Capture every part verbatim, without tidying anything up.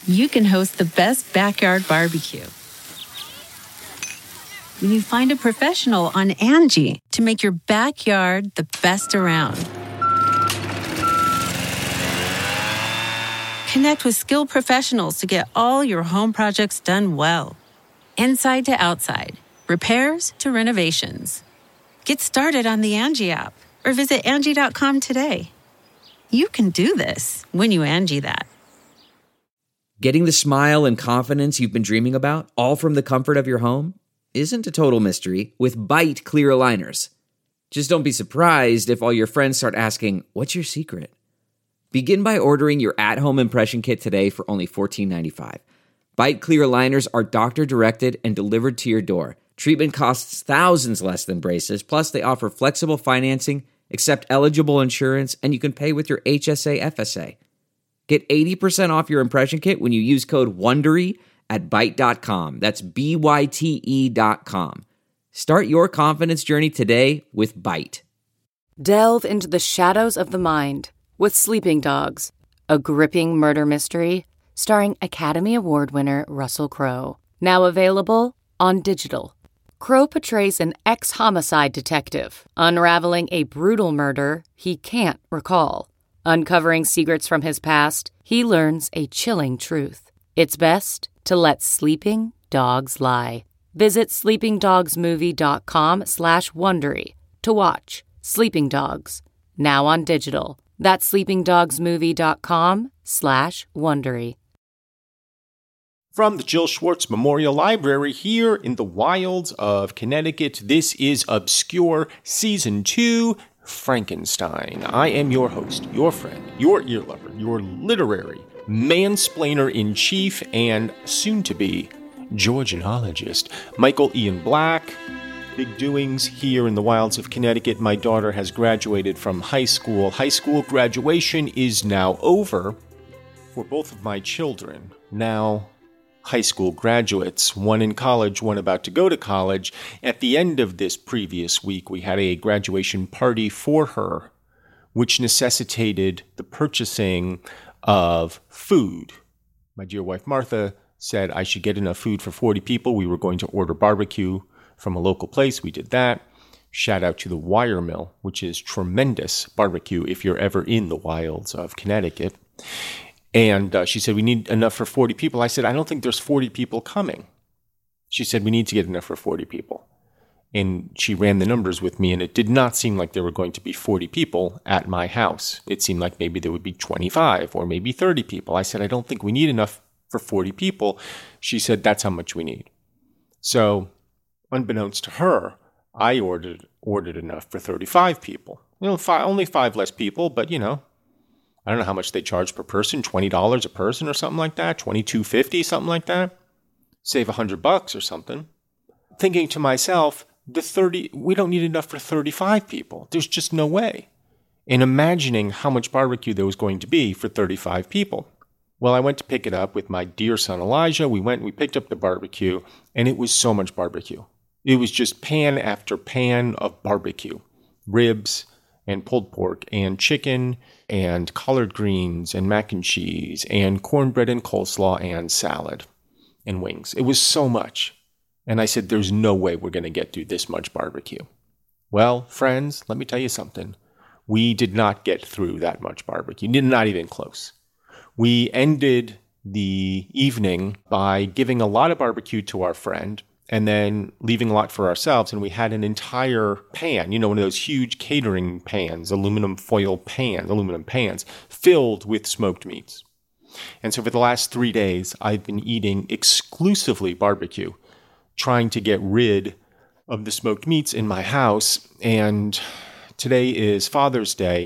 you can host the best backyard barbecue. When you find a professional on Angie to make your backyard the best around. Connect with skilled professionals to get all your home projects done well. Inside to outside, repairs to renovations. Get started on the Angie app or visit Angie dot com today. You can do this when you Angie that. Getting the smile and confidence you've been dreaming about, all from the comfort of your home, isn't a total mystery with Byte clear aligners. Just don't be surprised if all your friends start asking, "What's your secret?" Begin by ordering your at-home impression kit today for only fourteen ninety-five. Byte clear aligners are doctor-directed and delivered to your door. Treatment costs thousands less than braces, plus they offer flexible financing, accept eligible insurance, and you can pay with your H S A F S A. Get eighty percent off your impression kit when you use code WONDERY at byte dot com. That's B Y T E dot com. Start your confidence journey today with Byte. Delve into the shadows of the mind with Sleeping Dogs, a gripping murder mystery starring Academy Award winner Russell Crowe. Now available on digital. Crowe portrays an ex-homicide detective unraveling a brutal murder he can't recall. Uncovering secrets from his past, he learns a chilling truth. It's best to let sleeping dogs lie. Visit sleepingdogsmovie.com slash Wondery to watch Sleeping Dogs, now on digital. That's sleepingdogsmovie.com slash Wondery. From the Jill Schwartz Memorial Library here in the wilds of Connecticut, this is Obscure Season two, Frankenstein. I am your host, your friend, your ear lover, your literary mansplainer-in-chief, and soon-to-be Georgianologist, Michael Ian Black. Big doings here in the wilds of Connecticut. My daughter has graduated from high school. High school graduation is now over for both of my children. Now high school graduates, one in college, one about to go to college. At the end of this previous week, we had a graduation party for her, which necessitated the purchasing of food. My dear wife Martha said I should get enough food for forty people. We were going to order barbecue from a local place. We did that. Shout out to the Wire Mill, which is tremendous barbecue if you're ever in the wilds of Connecticut. And uh, she said, we need enough for forty people. I said, I don't think there's forty people coming. She said, we need to get enough for forty people. And she ran the numbers with me, and it did not seem like there were going to be forty people at my house. It seemed like maybe there would be twenty-five or maybe thirty people. I said, I don't think we need enough for forty people. She said, that's how much we need. So, unbeknownst to her, I ordered ordered enough for thirty-five people. You know, five, only five less people, but you know, I don't know how much they charge per person, twenty dollars a person or something like that, twenty-two fifty, something like that. Save a hundred bucks or something. Thinking to myself, the thirty, we don't need enough for thirty-five people. There's just no way. And imagining how much barbecue there was going to be for thirty-five people. Well, I went to pick it up with my dear son Elijah. We went and we picked up the barbecue, and it was so much barbecue. It was just pan after pan of barbecue. Ribs and pulled pork and chicken and collard greens and mac and cheese and cornbread and coleslaw and salad and wings. It was so much. And I said, there's no way we're going to get through this much barbecue. Well, friends, let me tell you something. We did not get through that much barbecue. Not even close. We ended the evening by giving a lot of barbecue to our friend and then leaving a lot for ourselves. And we had an entire pan, you know, one of those huge catering pans, aluminum foil pans, aluminum pans, filled with smoked meats. And so for the last three days, I've been eating exclusively barbecue, trying to get rid of the smoked meats in my house. And today is Father's Day.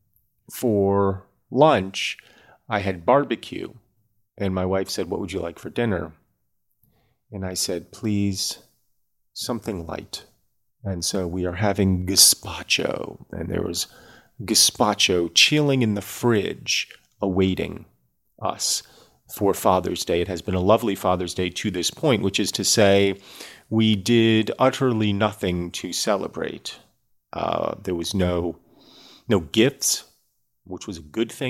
For lunch, I had barbecue. And my wife said, what would you like for dinner? And I said, please, something light. And so we are having gazpacho. And there was gazpacho chilling in the fridge, awaiting us for Father's Day. It has been a lovely Father's Day to this point, which is to say we did utterly nothing to celebrate. Uh, there was no no gifts, which was a good thing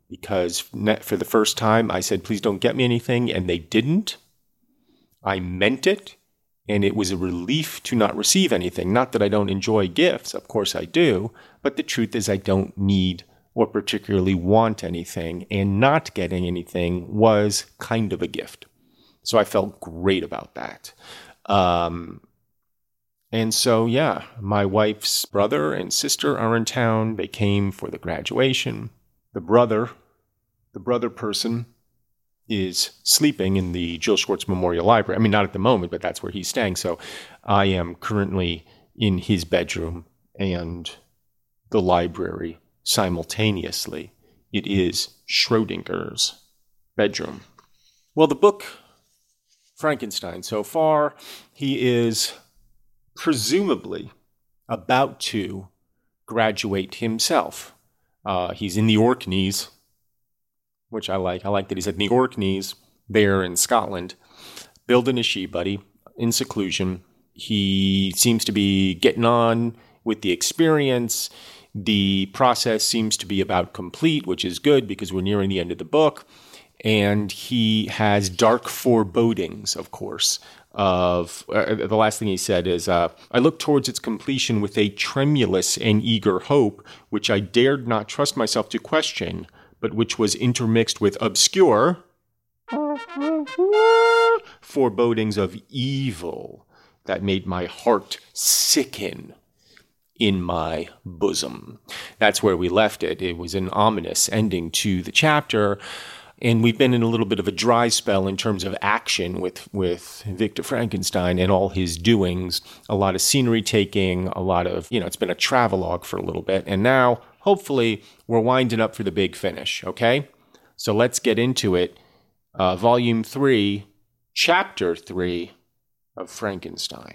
because for the first time I said, please don't get me anything, and they didn't. I meant it, and it was a relief to not receive anything. Not that I don't enjoy gifts, of course I do, but the truth is I don't need or particularly want anything, and not getting anything was kind of a gift. So I felt great about that. Um, and so, yeah, my wife's brother and sister are in town. They came for the graduation. The brother, the brother person is sleeping in the Jill Schwartz Memorial Library. I mean, not at the moment, but that's where he's staying. So I am currently in his bedroom and the library simultaneously. It is Schrodinger's bedroom. Well, the book Frankenstein, so far, he is presumably about to graduate himself. Uh, he's in the Orkneys, which I like. I like that he's at the Orkneys there in Scotland, building a she buddy in seclusion. He seems to be getting on with the experience. The process seems to be about complete, which is good because we're nearing the end of the book. And he has dark forebodings, of course, of uh, the last thing he said is, uh, I look towards its completion with a tremulous and eager hope, which I dared not trust myself to question, but which was intermixed with obscure forebodings of evil that made my heart sicken in my bosom. That's where we left it. It was an ominous ending to the chapter. And we've been in a little bit of a dry spell in terms of action with, with Victor Frankenstein and all his doings. A lot of scenery taking, a lot of, you know, it's been a travelogue for a little bit. And now, hopefully, we're winding up for the big finish, okay? So let's get into it. Uh, volume three, chapter three of Frankenstein.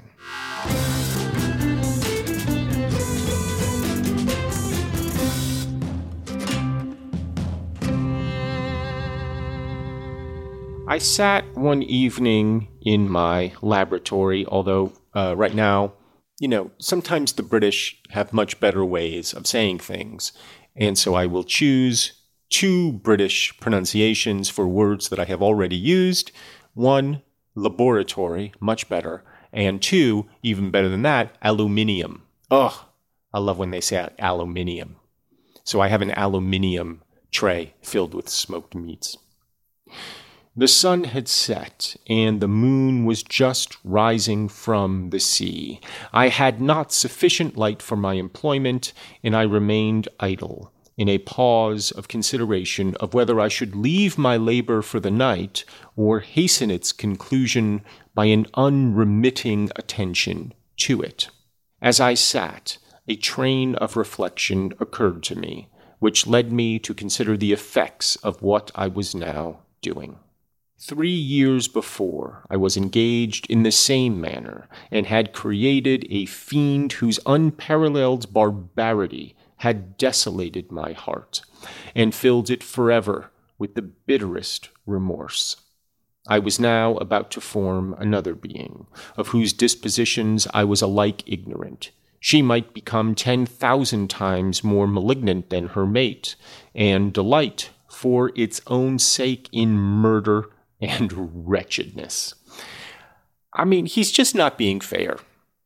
I sat one evening in my laboratory, although uh, right now, you know, sometimes the British have much better ways of saying things. And so I will choose two British pronunciations for words that I have already used. One, laboratory, much better. And two, even better than that, aluminium. Ugh, I love when they say aluminium. So I have an aluminium tray filled with smoked meats. The sun had set, and the moon was just rising from the sea. I had not sufficient light for my employment, and I remained idle, in a pause of consideration of whether I should leave my labor for the night or hasten its conclusion by an unremitting attention to it. As I sat, a train of reflection occurred to me, which led me to consider the effects of what I was now doing. Three years before, I was engaged in the same manner, and had created a fiend whose unparalleled barbarity had desolated my heart, and filled it forever with the bitterest remorse. I was now about to form another being, of whose dispositions I was alike ignorant. She might become ten thousand times more malignant than her mate, and delight, for its own sake, in murder and wretchedness. I mean, he's just not being fair.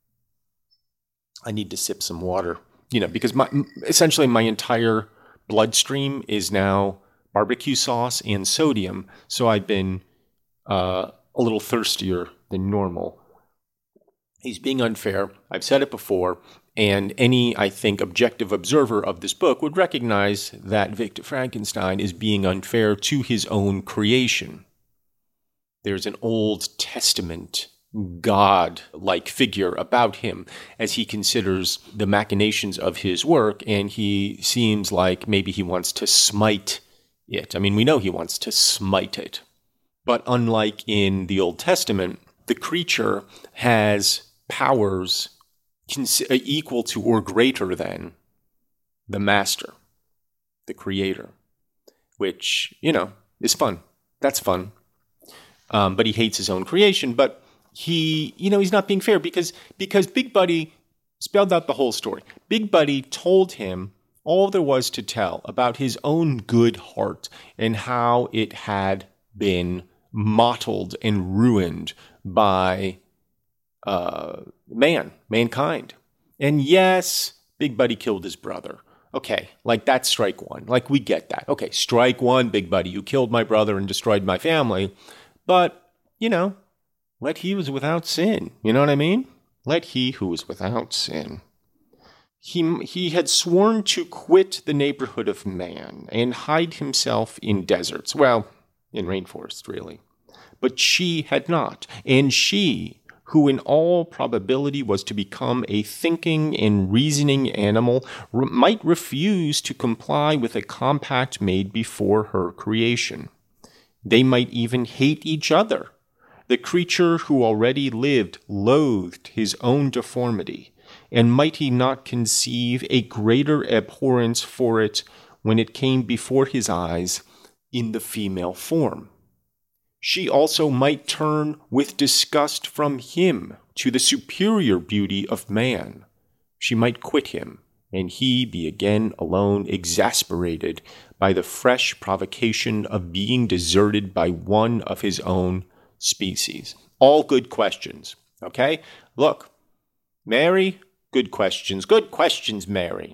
I need to sip some water, you know, because my essentially my entire bloodstream is now barbecue sauce and sodium, so I've been uh, a little thirstier than normal. He's being unfair. I've said it before, and any, I think, objective observer of this book would recognize that Victor Frankenstein is being unfair to his own creation. There's an Old Testament God-like figure about him as he considers the machinations of his work, and he seems like maybe he wants to smite it. I mean, we know he wants to smite it. But unlike in the Old Testament, the creature has powers equal to or greater than the master, the creator, which, you know, is fun. That's fun. Um, but he hates his own creation. But he, you know, he's not being fair because because Big Buddy spelled out the whole story. Big Buddy told him all there was to tell about his own good heart and how it had been mottled and ruined by uh, man, mankind. And yes, Big Buddy killed his brother. Okay, like that's strike one. Like we get that. Okay, strike one, Big Buddy. You killed my brother and destroyed my family. But, you know, let he who was without sin. You know what I mean? Let he who was without sin. He, he had sworn to quit the neighborhood of man and hide himself in deserts. Well, in rainforests, really. But she had not. And she, who in all probability was to become a thinking and reasoning animal, re- might refuse to comply with a compact made before her creation. They might even hate each other. The creature who already lived loathed his own deformity, and might he not conceive a greater abhorrence for it when it came before his eyes in the female form? She also might turn with disgust from him to the superior beauty of man. She might quit him, and he be again alone, exasperated by the fresh provocation of being deserted by one of his own species. All good questions, okay? Look, Mary, good questions. Good questions, Mary.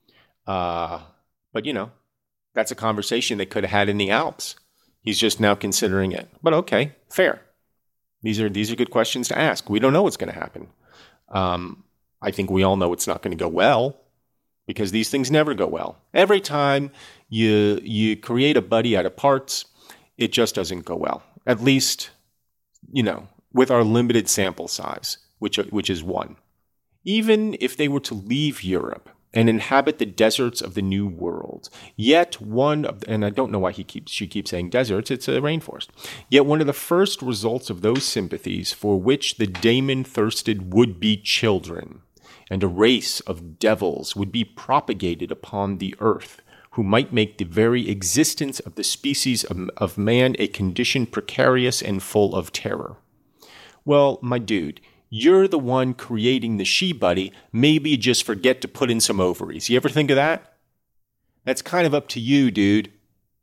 Uh, but, you know, that's a conversation they could have had in the Alps. He's just now considering it. But okay, fair. These are these are good questions to ask. We don't know what's going to happen. Um, I think we all know it's not going to go well, because these things never go well. Every time you you create a buddy out of parts, it just doesn't go well. At least, you know, with our limited sample size, which which is one. Even if they were to leave Europe and inhabit the deserts of the New World, yet one of, and I don't know why he keeps she keeps saying deserts, it's a rainforest, yet one of the first results of those sympathies for which the daemon thirsted would be children, and a race of devils would be propagated upon the earth, who might make the very existence of the species of, of man a condition precarious and full of terror. Well, my dude, you're the one creating the she-buddy. Maybe you just forget to put in some ovaries. You ever think of that? That's kind of up to you, dude.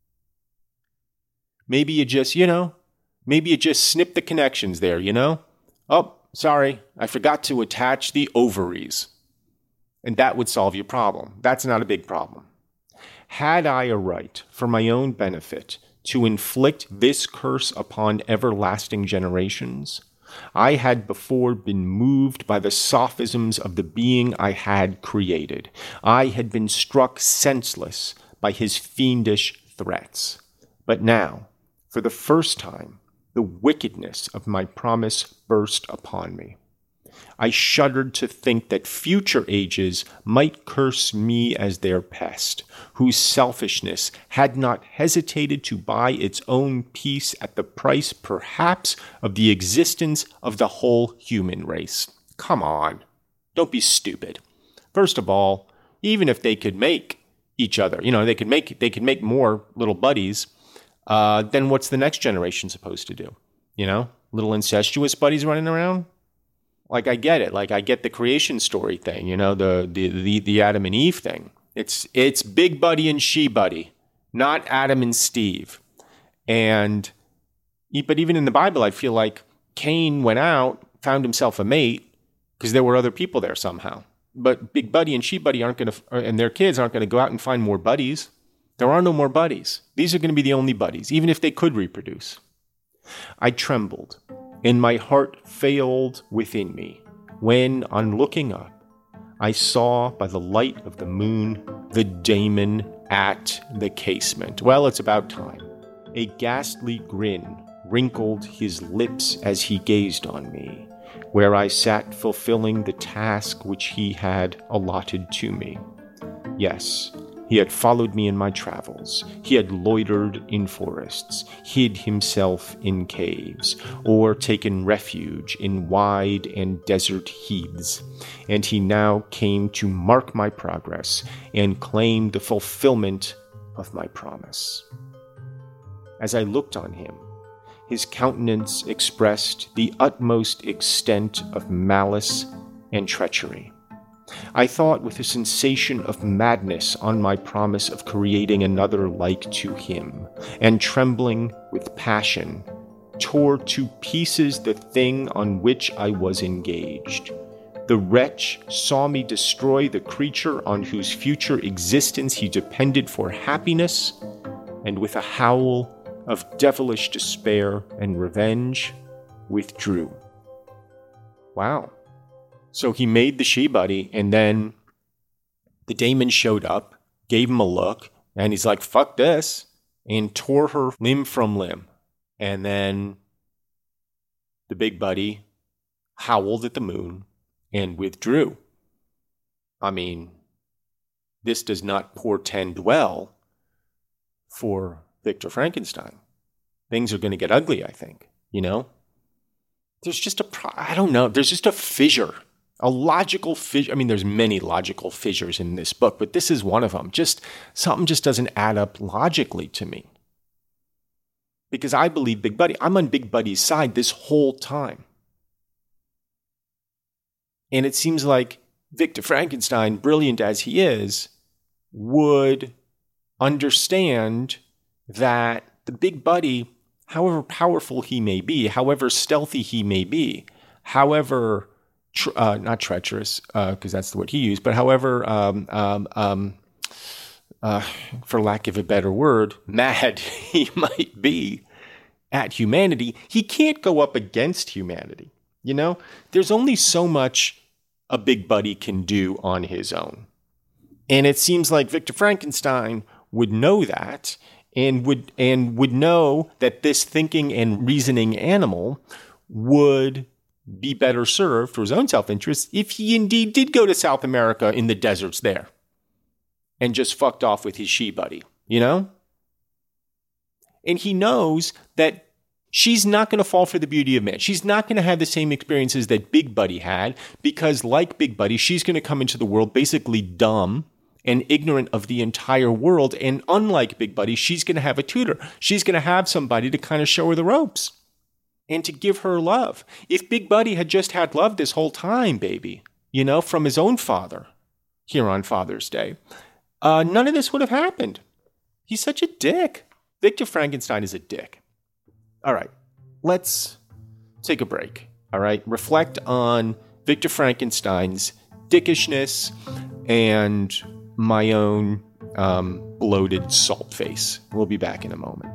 Maybe you just, you know, maybe you just snip the connections there, you know? Oh, sorry, I forgot to attach the ovaries. And that would solve your problem. That's not a big problem. Had I a right, for my own benefit, to inflict this curse upon everlasting generations, I had before been moved by the sophisms of the being I had created. I had been struck senseless by his fiendish threats. But now, for the first time, the wickedness of my promise burst upon me. I shuddered to think that future ages might curse me as their pest, whose selfishness had not hesitated to buy its own peace at the price, perhaps, of the existence of the whole human race. Come on, don't be stupid. First of all, even if they could make each other, you know, they could make they could make more little buddies, uh, then what's the next generation supposed to do? You know, little incestuous buddies running around? Like, I get it. Like, I get the creation story thing, you know, the the the, the Adam and Eve thing. It's it's Big Buddy and She Buddy, not Adam and Steve. And, but even in the Bible, I feel like Cain went out, found himself a mate, because there were other people there somehow. But Big Buddy and She Buddy aren't going to, and their kids aren't going to go out and find more buddies. There are no more buddies. These are going to be the only buddies, even if they could reproduce. I trembled, and my heart failed within me, when, on looking up, I saw by the light of the moon the daemon at the casement. Well, it's about time. A ghastly grin wrinkled his lips as he gazed on me, where I sat fulfilling the task which he had allotted to me. Yes, he had followed me in my travels. He had loitered in forests, hid himself in caves, or taken refuge in wide and desert heaths. And he now came to mark my progress and claim the fulfillment of my promise. As I looked on him, his countenance expressed the utmost extent of malice and treachery. I thought with a sensation of madness on my promise of creating another like to him, and trembling with passion, tore to pieces the thing on which I was engaged. The wretch saw me destroy the creature on whose future existence he depended for happiness, and with a howl of devilish despair and revenge, withdrew. Wow. So he made the she-buddy, and then the daemon showed up, gave him a look, and he's like, fuck this, and tore her limb from limb. And then the big buddy howled at the moon and withdrew. I mean, this does not portend well for Victor Frankenstein. Things are going to get ugly, I think, you know? There's just a, pro- I don't know, there's just a fissure, a logical fissure. I mean, there's many logical fissures in this book, but this is one of them. Just, something just doesn't add up logically to me. Because I believe Big Buddy, I'm on Big Buddy's side this whole time. And it seems like Victor Frankenstein, brilliant as he is, would understand that the Big Buddy, however powerful he may be, however stealthy he may be, however, tre- uh, not treacherous, because uh, that's the word he used, but however, um, um, um, uh, for lack of a better word, mad he might be at humanity, he can't go up against humanity. You know, there's only so much a Big Buddy can do on his own. And it seems like Victor Frankenstein would know that and would and would know that this thinking and reasoning animal would be better served for his own self-interest if he indeed did go to South America in the deserts there and just fucked off with his she-buddy, you know? And he knows that she's not going to fall for the beauty of man. She's not going to have the same experiences that Big Buddy had because, like Big Buddy, she's going to come into the world basically dumb and ignorant of the entire world. And unlike Big Buddy, she's going to have a tutor. She's going to have somebody to kind of show her the ropes and to give her love. If Big Buddy had just had love this whole time, baby, you know, from his own father here on Father's Day, uh, none of this would have happened. He's such a dick. Victor Frankenstein is a dick. All right, let's take a break, all right? Reflect on Victor Frankenstein's dickishness and my own um, bloated salt face. We'll be back in a moment.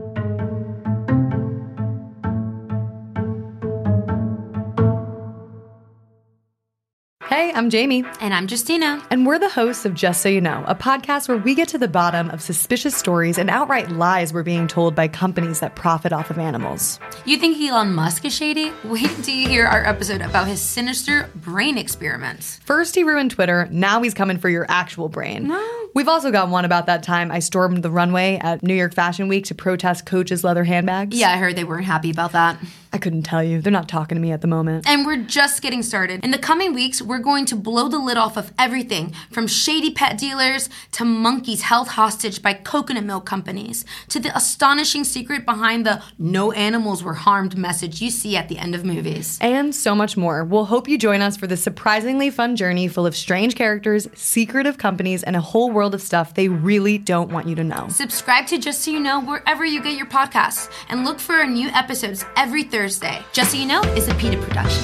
Hey, I'm Jamie. And I'm Justina. And we're the hosts of Just So You Know, a podcast where we get to the bottom of suspicious stories and outright lies we're being told by companies that profit off of animals. You think Elon Musk is shady? Wait till you hear our episode about his sinister brain experiments. First he ruined Twitter, now he's coming for your actual brain. No. We've also got one about that time I stormed the runway at New York Fashion Week to protest Coach's leather handbags. Yeah, I heard they weren't happy about that. I couldn't tell you. They're not talking to me at the moment. And we're just getting started. In the coming weeks, we're going to blow the lid off of everything from shady pet dealers to monkeys held hostage by coconut milk companies to the astonishing secret behind the no animals were harmed message you see at the end of movies. And so much more. We'll hope you join us for this surprisingly fun journey full of strange characters, secretive companies, and a whole world of stuff they really don't want you to know. Subscribe to Just So You Know wherever you get your podcasts and look for our new episodes every Thursday. Just So You Know is a PETA production.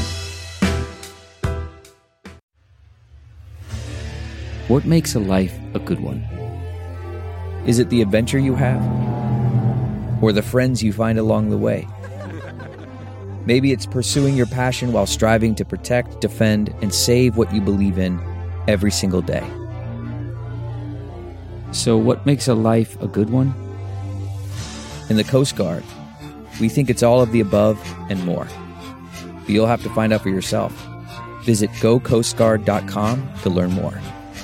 What makes a life a good one? Is it the adventure you have? Or the friends you find along the way? Maybe it's pursuing your passion while striving to protect, defend, and save what you believe in every single day. So what makes a life a good one? In the Coast Guard, we think it's all of the above and more. But you'll have to find out for yourself. Visit go coast guard dot com to learn more.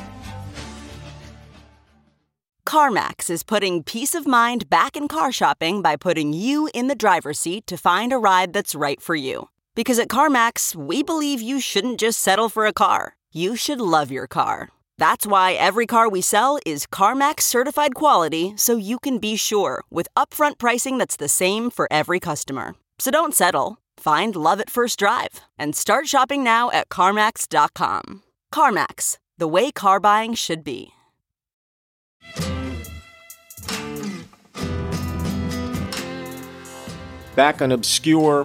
CarMax is putting peace of mind back in car shopping by putting you in the driver's seat to find a ride that's right for you. Because at CarMax, we believe you shouldn't just settle for a car. You should love your car. That's why every car we sell is CarMax certified quality, so you can be sure with upfront pricing that's the same for every customer. So don't settle. Find love at first drive and start shopping now at CarMax dot com. CarMax, the way car buying should be. Back on Obscure,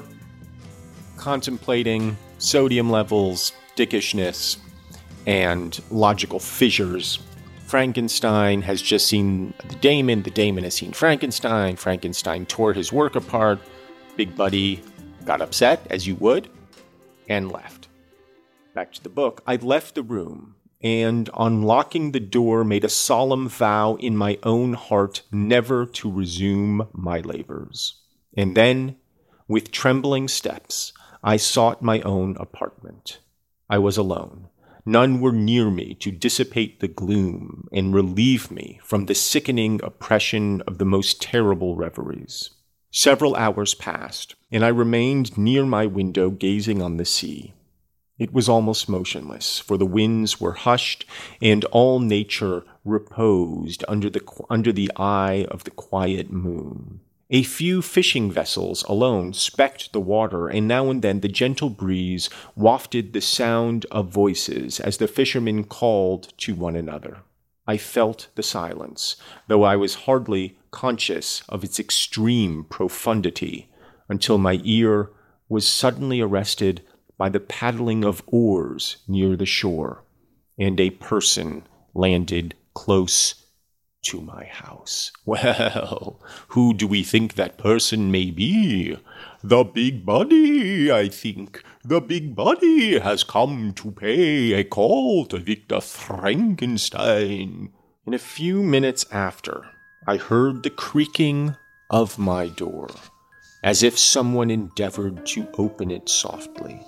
contemplating sodium levels, dickishness, and logical fissures. Frankenstein has just seen the Daemon. The Daemon has seen Frankenstein. Frankenstein tore his work apart. Big Buddy got upset, as you would, and left. Back to the book. I left the room, and on locking the door, made a solemn vow in my own heart never to resume my labors. And then, with trembling steps, I sought my own apartment. I was alone. None were near me to dissipate the gloom and relieve me from the sickening oppression of the most terrible reveries. Several hours passed, and I remained near my window gazing on the sea. It was almost motionless, for the winds were hushed, and all nature reposed under the, under the eye of the quiet moon. A few fishing vessels alone specked the water, and now and then the gentle breeze wafted the sound of voices as the fishermen called to one another. I felt the silence, though I was hardly conscious of its extreme profundity, until my ear was suddenly arrested by the paddling of oars near the shore, and a person landed close to my house. Well, who do we think that person may be? The Big Buddy, I think. The Big Buddy has come to pay a call to Victor Frankenstein. In a few minutes after, I heard the creaking of my door, as if someone endeavored to open it softly.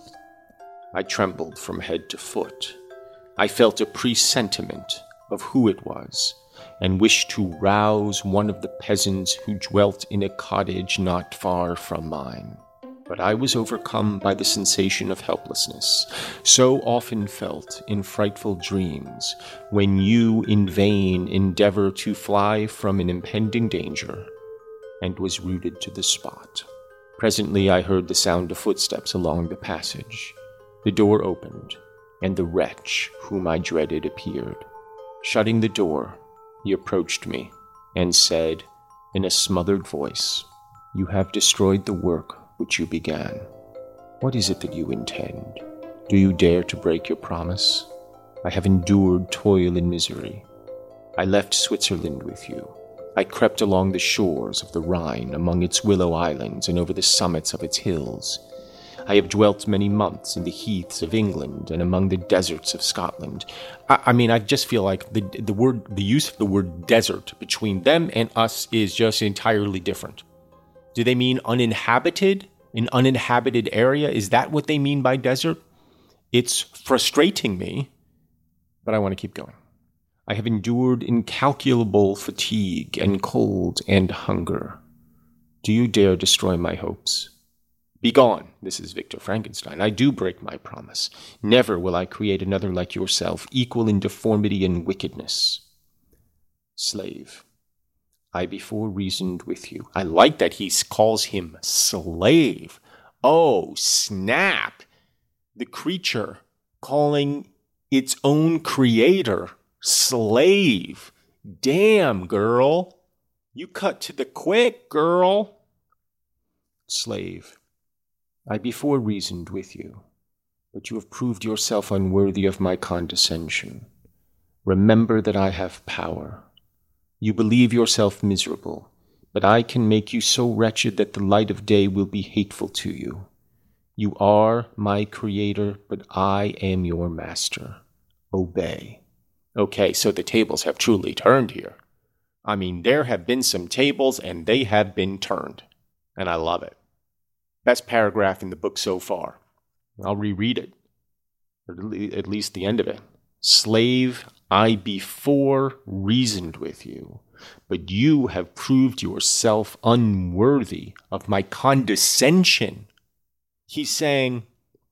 I trembled from head to foot. I felt a presentiment of who it was, and wished to rouse one of the peasants who dwelt in a cottage not far from mine. But I was overcome by the sensation of helplessness, so often felt in frightful dreams, when you in vain endeavor to fly from an impending danger, and was rooted to the spot. Presently I heard the sound of footsteps along the passage. The door opened, and the wretch whom I dreaded appeared. Shutting the door, he approached me and said in a smothered voice, "You have destroyed the work which you began. What is it that you intend? Do you dare to break your promise? I have endured toil and misery. I left Switzerland with you. I crept along the shores of the Rhine, among its willow islands and over the summits of its hills. I have dwelt many months in the heaths of England and among the deserts of Scotland. I, I mean, I just feel like the the word, the use of the word desert between them and us is just entirely different. Do they mean uninhabited? An uninhabited area? Is that what they mean by desert? It's frustrating me, but I want to keep going. I have endured incalculable fatigue and cold and hunger. Do you dare destroy my hopes? Begone, this is Victor Frankenstein. I do break my promise. Never will I create another like yourself, equal in deformity and wickedness. Slave, I before reasoned with you. I like that he calls him slave. Oh, snap! The creature calling its own creator slave. Damn, girl. You cut to the quick, girl. Slave, I before reasoned with you, but you have proved yourself unworthy of my condescension. Remember that I have power. You believe yourself miserable, but I can make you so wretched that the light of day will be hateful to you. You are my creator, but I am your master. Obey. Okay, so the tables have truly turned here. I mean, there have been some tables, and they have been turned. And I love it. Best paragraph in the book so far. I'll reread it, or at least the end of it. Slave, I before reasoned with you, but you have proved yourself unworthy of my condescension. He's saying,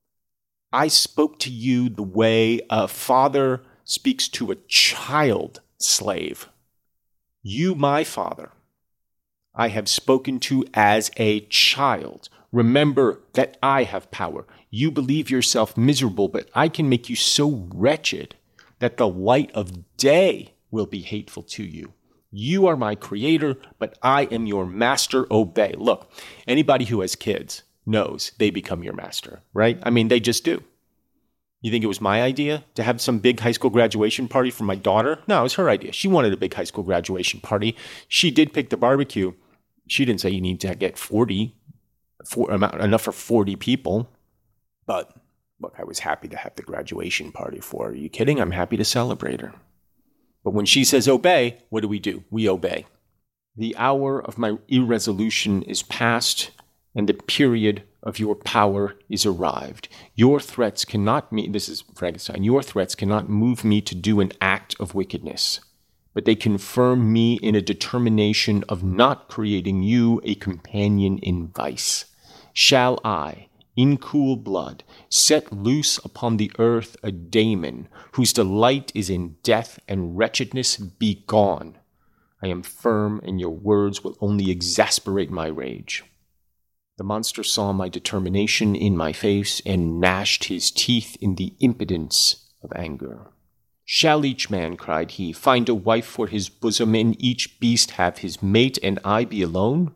I spoke to you the way a father speaks to a child slave. You, my father, I have spoken to as a child, Remember that I have power. You believe yourself miserable, but I can make you so wretched that the light of day will be hateful to you. You are my creator, but I am your master. Obey. Look, anybody who has kids knows they become your master, right? I mean, they just do. You think it was my idea to have some big high school graduation party for my daughter? No, it was her idea. She wanted a big high school graduation party. She did pick the barbecue. She didn't say you need to get forty, for, enough for forty people. But look, I was happy to have the graduation party for her. Are you kidding? I'm happy to celebrate her. But when she says obey, what do we do? We obey. The hour of my irresolution is past, and the period of your power is arrived. Your threats cannot me, this is Frankenstein, your threats cannot move me to do an act of wickedness, but they confirm me in a determination of not creating you a companion in vice. Shall I, in cool blood, set loose upon the earth a daemon whose delight is in death and wretchedness? Be gone. I am firm, and your words will only exasperate my rage. The monster saw my determination in my face and gnashed his teeth in the impotence of anger. Shall each man, cried he, find a wife for his bosom, and each beast have his mate, and I be alone?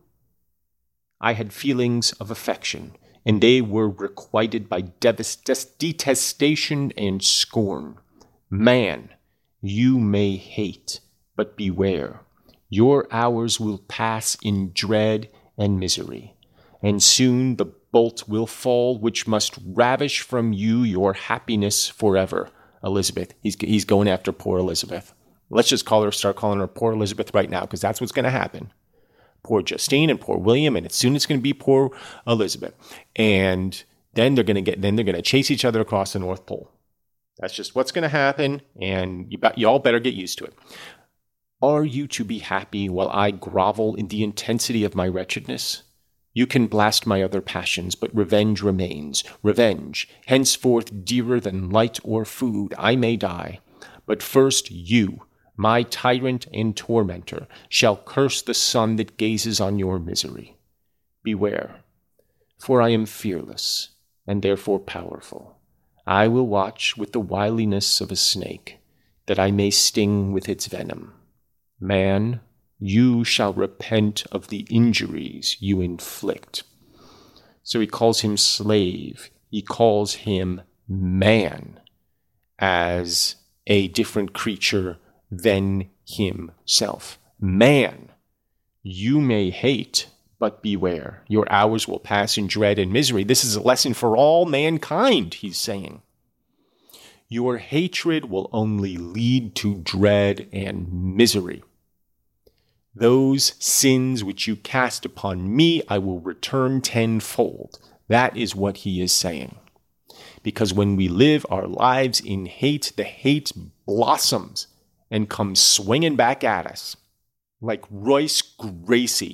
I had feelings of affection, and they were requited by devast- detestation and scorn. Man, you may hate, but beware. Your hours will pass in dread and misery, and soon the bolt will fall which must ravish from you your happiness forever. Elizabeth, he's, he's going after poor Elizabeth. Let's just call her, start calling her poor Elizabeth right now, because that's what's going to happen. Poor Justine and poor William, and soon it's going to be poor Elizabeth. And then they're going to get, then they're going to chase each other across the North Pole. That's just what's going to happen, and you, you all better get used to it. Are you to be happy while I grovel in the intensity of my wretchedness? You can blast my other passions, but revenge remains. Revenge, henceforth dearer than light or food, I may die. But first you, my tyrant and tormentor, shall curse the sun that gazes on your misery. Beware, for I am fearless, and therefore powerful. I will watch with the wiliness of a snake, that I may sting with its venom. Man, you shall repent of the injuries you inflict. So he calls him slave. He calls him man as a different creature than himself. Man, you may hate, but beware. Your hours will pass in dread and misery. This is a lesson for all mankind, he's saying. Your hatred will only lead to dread and misery. Those sins which you cast upon me, I will return tenfold. That is what he is saying. Because when we live our lives in hate, the hate blossoms and comes swinging back at us. Like Royce Gracie.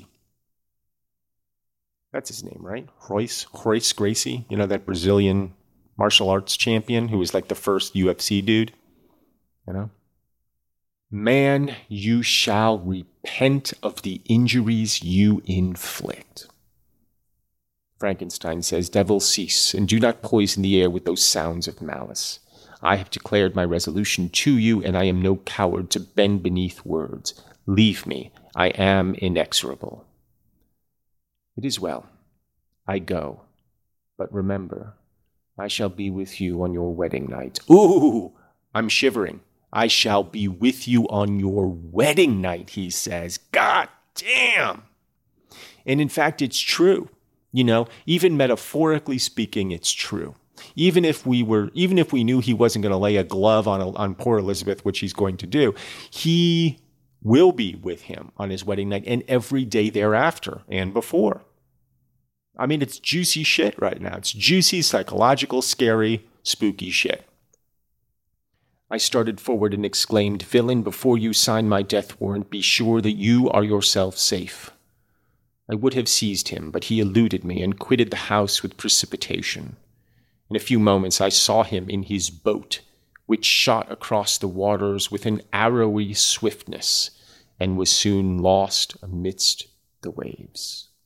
That's his name, right? Royce, Royce Gracie. You know, that Brazilian martial arts champion who was like the first U F C dude. You know? Man, you shall repent of the injuries you inflict. Frankenstein says, Devil, cease, and do not poison the air with those sounds of malice. I have declared my resolution to you, and I am no coward to bend beneath words. Leave me. I am inexorable. It is well. I go. But remember, I shall be with you on your wedding night. Ooh, I'm shivering. I shall be with you on your wedding night, he says. God damn. And in fact, it's true. You know, even metaphorically speaking, it's true. Even if we were, even if we knew he wasn't going to lay a glove on, a, on poor Elizabeth, which he's going to do, he will be with him on his wedding night and every day thereafter and before. I mean, it's juicy shit right now. It's juicy, psychological, scary, spooky shit. I started forward and exclaimed, Villain, before you sign my death warrant, be sure that you are yourself safe. I would have seized him, but he eluded me and quitted the house with precipitation. In a few moments I saw him in his boat, which shot across the waters with an arrowy swiftness, and was soon lost amidst the waves.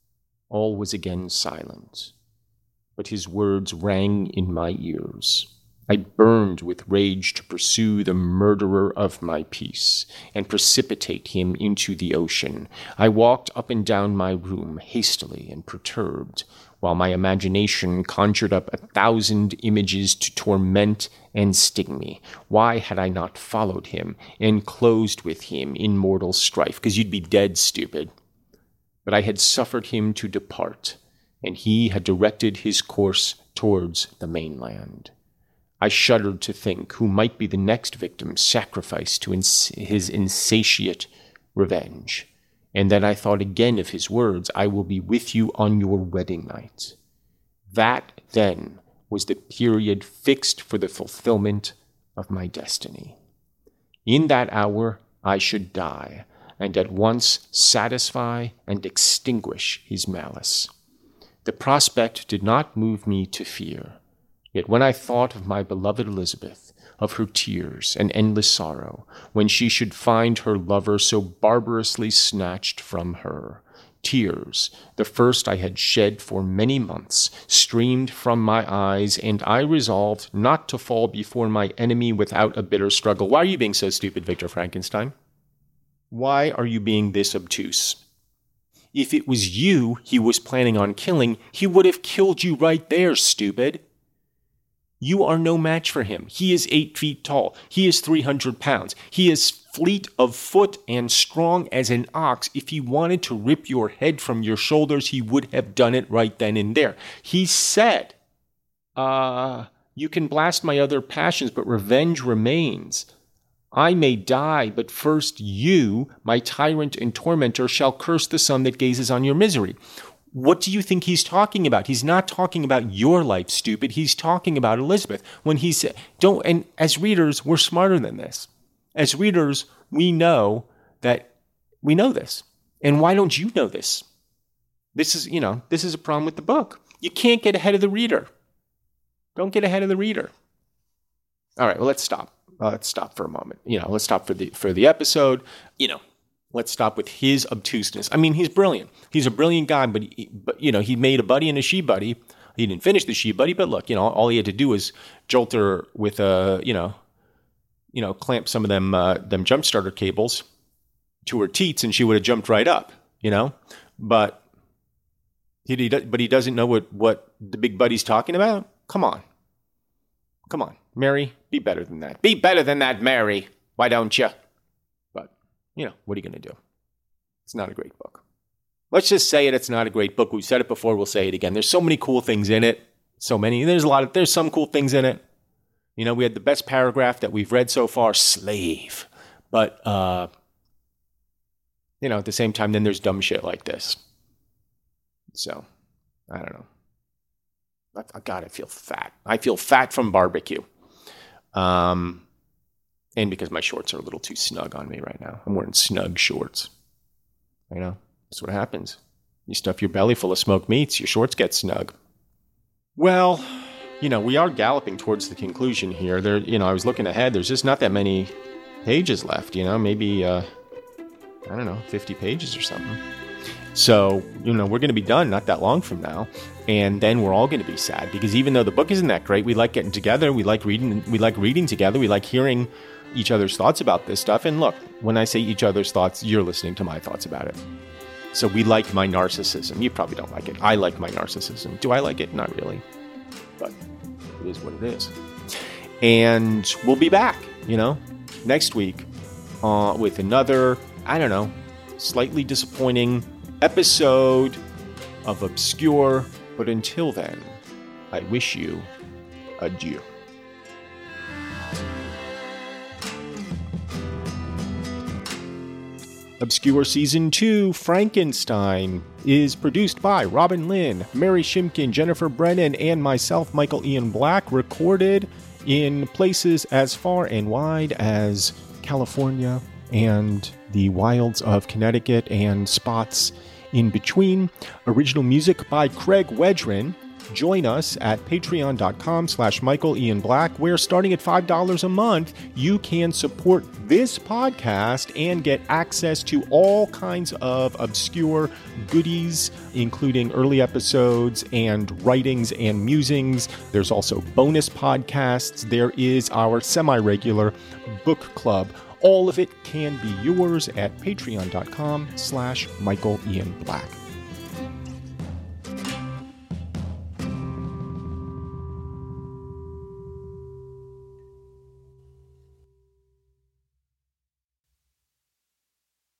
All was again silent, but his words rang in my ears. I burned with rage to pursue the murderer of my peace and precipitate him into the ocean. I walked up and down my room hastily and perturbed, while my imagination conjured up a thousand images to torment and sting me. Why had I not followed him and closed with him in mortal strife? Because you'd be dead, stupid. But I had suffered him to depart, and he had directed his course towards the mainland. I shuddered to think who might be the next victim sacrificed to ins- his insatiate revenge. And then I thought again of his words, "I will be with you on your wedding night." That, then, was the period fixed for the fulfillment of my destiny. In that hour I should die, and at once satisfy and extinguish his malice. The prospect did not move me to fear. Yet when I thought of my beloved Elizabeth, of her tears and endless sorrow, when she should find her lover so barbarously snatched from her, tears, the first I had shed for many months, streamed from my eyes, and I resolved not to fall before my enemy without a bitter struggle. Why are you being so stupid, Victor Frankenstein? Why are you being this obtuse? If it was you he was planning on killing, he would have killed you right there, stupid. You are no match for him. He is eight feet tall. He is three hundred pounds. He is fleet of foot and strong as an ox. If he wanted to rip your head from your shoulders, he would have done it right then and there. He said, uh, you can blast my other passions, but revenge remains. I may die, but first you, my tyrant and tormentor, shall curse the sun that gazes on your misery. What do you think he's talking about? He's not talking about your life, stupid. He's talking about Elizabeth. When he said, don't, and as readers, we're smarter than this. As readers, we know that we know this. And why don't you know this? This is, you know, this is a problem with the book. You can't get ahead of the reader. Don't get ahead of the reader. All right, well, let's stop. Uh, let's stop for a moment. You know, let's stop for the for the episode. You know, let's stop with his obtuseness. I mean, he's brilliant. He's a brilliant guy, but, he, but you know, he made a buddy and a she-buddy. He didn't finish the she-buddy, but look, you know, all he had to do was jolt her with a, you know, you know, clamp some of them uh, them jump starter cables to her teats, and she would have jumped right up, you know. But he, he but he doesn't know what what the big buddy's talking about. Come on, come on, Mary, be better than that. Be better than that, Mary. Why don't you? But you know, what are you going to do? It's not a great book. Let's just say it. It's not a great book. We've said it before. We'll say it again. There's so many cool things in it. So many. There's a lot of. There's some cool things in it. You know, we had the best paragraph that we've read so far, slave. But, uh, you know, at the same time, then there's dumb shit like this. So, I don't know. I, God, I feel fat. I feel fat from barbecue. Um, and because my shorts are a little too snug on me right now. I'm wearing snug shorts. You know, that's what happens. You stuff your belly full of smoked meats, your shorts get snug. Well, you know, we are galloping towards the conclusion here. There, you know, I was looking ahead. There's just not that many pages left, you know, maybe, uh, I don't know, fifty pages or something. So, you know, we're going to be done not that long from now. And then we're all going to be sad because even though the book isn't that great, we like getting together. We like reading, we like reading together. We like hearing each other's thoughts about this stuff. And look, when I say each other's thoughts, you're listening to my thoughts about it. So we like my narcissism. You probably don't like it. I like my narcissism. Do I like it? Not really. But it is what it is. And we'll be back, you know, next week uh, with another, I don't know, slightly disappointing episode of Obscure. But until then, I wish you adieu. Obscure Season two, Frankenstein, is produced by Robin Lynn, Mary Shimkin, Jennifer Brennan, and myself, Michael Ian Black, recorded in places as far and wide as California and the wilds of Connecticut and spots in between. Original music by Craig Wedren. Join us at patreon.com slash Michael Ian Black, where starting at five dollars a month, you can support this podcast and get access to all kinds of obscure goodies, including early episodes and writings and musings. There's also bonus podcasts. There is our semi-regular book club. All of it can be yours at patreon.com slash Michael Ian Black.